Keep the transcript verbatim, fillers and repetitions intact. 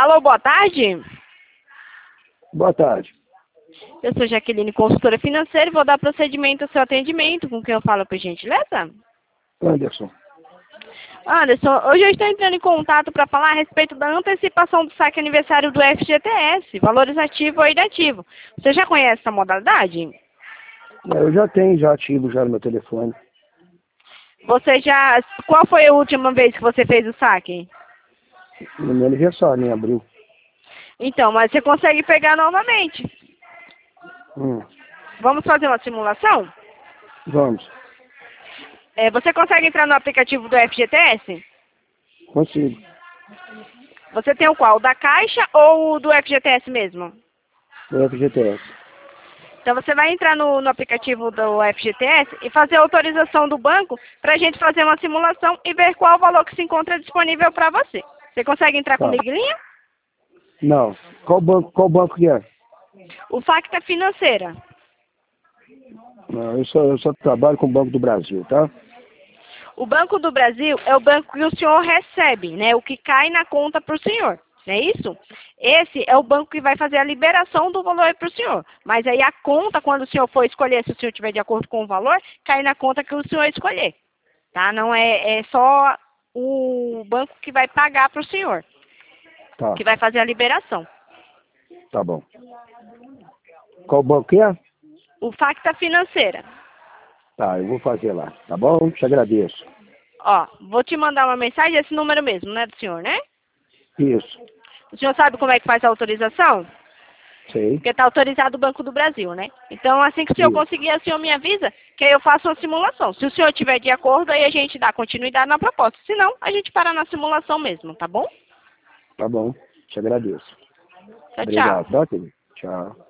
Alô, boa tarde. Boa tarde. Eu sou Jaqueline, consultora financeira, e vou dar procedimento ao seu atendimento. Com quem eu falo, por gentileza? Anderson. Anderson, hoje eu estou entrando em contato para falar a respeito da antecipação do saque aniversário do F G T S, valores ativo ou inativo. Você já conhece essa modalidade? Eu já tenho já ativo já no meu telefone. Você já... Qual foi a última vez que você fez o saque? No meu aniversário, em abril. Então, mas você consegue pegar novamente. Hum. Vamos fazer uma simulação? Vamos. É, você consegue entrar no aplicativo do F G T S? Consigo. Você tem o qual? O da Caixa ou o do F G T S mesmo? O F G T S. Então você vai entrar no, no aplicativo do F G T S e fazer a autorização do banco para a gente fazer uma simulação e ver qual o valor que se encontra disponível para você. Você consegue entrar Tá. comigo em linha? Não. Qual banco, qual banco que é? O Facta Financeira. Não, eu só, eu só trabalho com o Banco do Brasil, tá? O Banco do Brasil é o banco que o senhor recebe, né? O que cai na conta para o senhor. Não é isso? Esse é o banco que vai fazer a liberação do valor para o senhor. Mas aí a conta, quando o senhor for escolher, se o senhor tiver de acordo com o valor, cai na conta que o senhor escolher. Tá? Não é, é só o banco que vai pagar para o senhor, Tá. que vai fazer a liberação. Tá bom. Qual banco que é? O Facta Financeira. Tá, eu vou fazer lá. Tá bom? Te agradeço. Ó, vou te mandar uma mensagem, esse número mesmo, né, do senhor, né? Isso. O senhor sabe como é que faz a autorização? Sei. Porque está autorizado o Banco do Brasil, né? Então, assim que o senhor Isso. conseguir, o senhor me avisa, que aí eu faço uma simulação. Se o senhor tiver de acordo, aí a gente dá continuidade na proposta. Se não, a gente para na simulação mesmo, tá bom? Tá bom. Te agradeço. Tchau, tchau. Obrigado, tá, querido? Tchau.